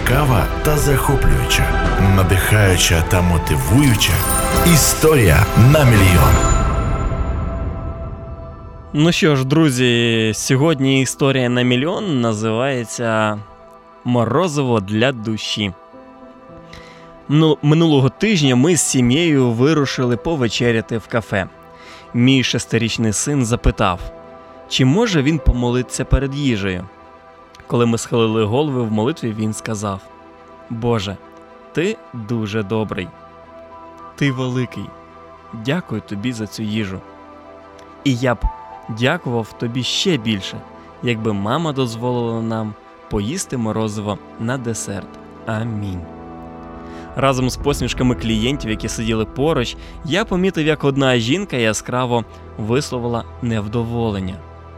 Цікава та захоплююча, надихаюча та мотивуюча. Історія на мільйон. Ну що ж, друзі, сьогодні історія на мільйон називається «Морозиво для душі». Минулого тижня ми з сім'єю вирушили повечеряти в кафе. Мій 6-річний син запитав, чи може він помолитися перед їжею. Коли ми схилили голови в молитві, він сказав: «Боже, ти дуже добрий. Ти великий. Дякую тобі за цю їжу. І я б дякував тобі ще більше, якби мама дозволила нам поїсти морозиво на десерт. Амінь». Разом з посмішками клієнтів, які сиділи поруч, я помітив, як одна жінка яскраво висловила невдоволення.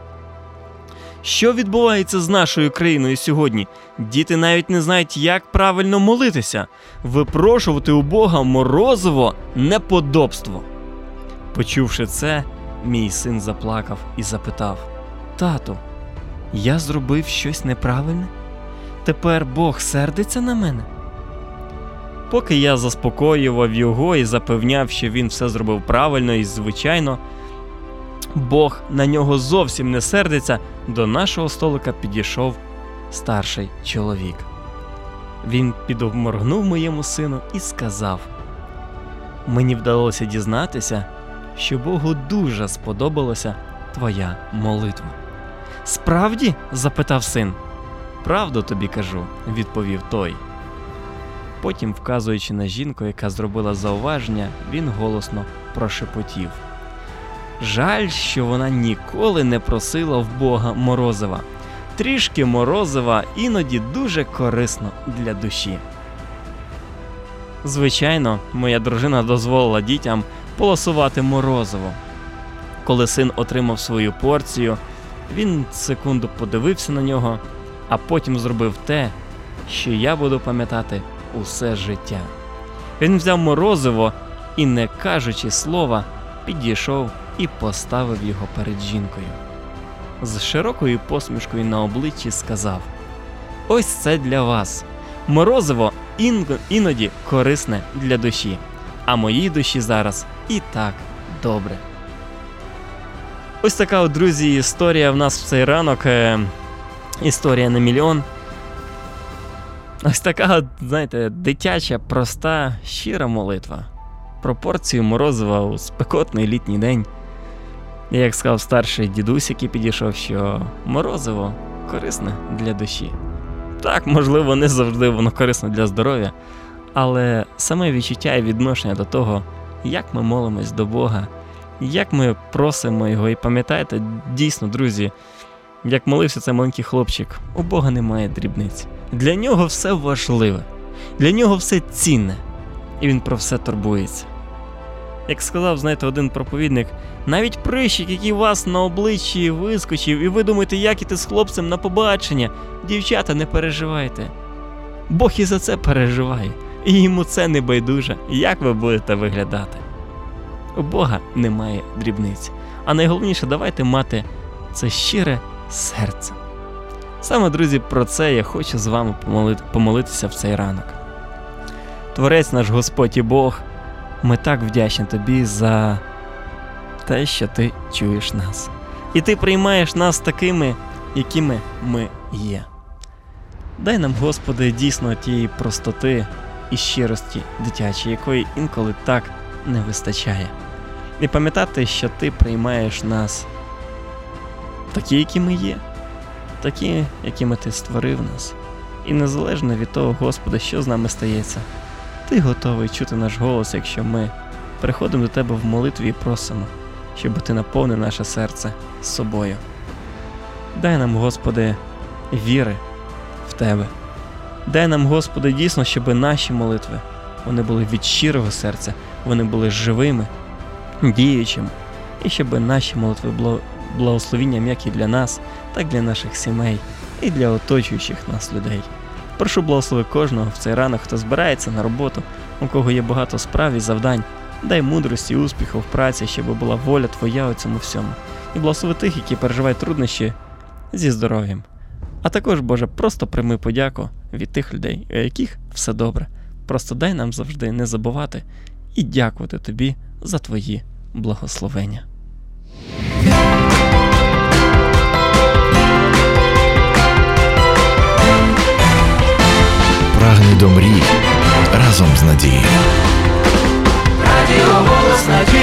Що відбувається з нашою країною сьогодні? Діти навіть не знають, як правильно молитися. Випрошувати у Бога морозиво – неподобство. Почувши це, мій син заплакав і запитав: «Тату, я зробив щось неправильне? Тепер Бог сердиться на мене?» Поки я заспокоював його і запевняв, що він все зробив правильно і, звичайно, Бог на нього зовсім не сердиться, до нашого столика підійшов старший чоловік. Він підморгнув моєму сину і сказав: «Мені вдалося дізнатися, що Богу дуже сподобалася твоя молитва». «Справді?» – запитав син. «Правду тобі кажу», – відповів той. Потім, вказуючи на жінку, яка зробила зауваження, він голосно прошепотів: «Жаль, що вона ніколи не просила в Бога морозива. Трішки морозива іноді дуже корисно для душі». Звичайно, моя дружина дозволила дітям полосувати морозиво. Коли син отримав свою порцію, він секунду подивився на нього, а потім зробив те, що я буду пам'ятати усе життя. Він взяв морозиво і, не кажучи слова, підійшов і поставив його перед жінкою. З широкою посмішкою на обличчі сказав: «Ось це для вас. Морозиво іноді корисне для душі, а моїй душі зараз і так добре». Ось така от, друзі, історія в нас в цей ранок. Історія на мільйон. Ось така от, знаєте, дитяча, проста, щира молитва. Про порцію морозива у спекотний літній день. І як сказав старший дідусь, який підійшов, що морозиво корисне для душі. Так, можливо, не завжди воно корисне для здоров'я, але саме відчуття і відношення до того, як ми молимось до Бога, як ми просимо Його. І пам'ятаєте, дійсно, друзі, як молився цей маленький хлопчик, у Бога немає дрібниць. Для нього все важливе, для нього все цінне, і він про все турбується. Як сказав, знаєте, один проповідник, навіть прищик, який у вас на обличчі вискочив, і ви думаєте, як іти з хлопцем на побачення, дівчата, не переживайте. Бог і за це переживає, і йому це не байдуже, як ви будете виглядати. У Бога немає дрібниць. А найголовніше, давайте мати це щире серце. Саме, друзі, про це я хочу з вами помолитися в цей ранок. Творець наш Господь і Бог, ми так вдячні Тобі за те, що Ти чуєш нас. І Ти приймаєш нас такими, якими ми є. Дай нам, Господи, дійсно тієї простоти і щирості дитячої, якої інколи так не вистачає. І пам'ятати, що Ти приймаєш нас такі, які ми є, такі, якими Ти створив нас. І незалежно від того, Господи, що з нами стається, Ти готовий чути наш голос, якщо ми приходимо до Тебе в молитві і просимо, щоб Ти наповнив наше серце собою. Дай нам, Господи, віри в Тебе. Дай нам, Господи, дійсно, щоб наші молитви, вони були від щирого серця, вони були живими, діючими, і щоб наші молитви були благословінням як і для нас, так і для наших сімей і для оточуючих нас людей. Прошу благослови кожного в цей ранок, хто збирається на роботу, у кого є багато справ і завдань. Дай мудрості і успіху в праці, щоб була воля Твоя у цьому всьому. І благослови тих, які переживають труднощі зі здоров'ям. А також, Боже, просто прийми подяку від тих людей, у яких все добре. Просто дай нам завжди не забувати і дякувати Тобі за Твої благословення. Прагни до мрій разом з надією. Радіо «Голос надії».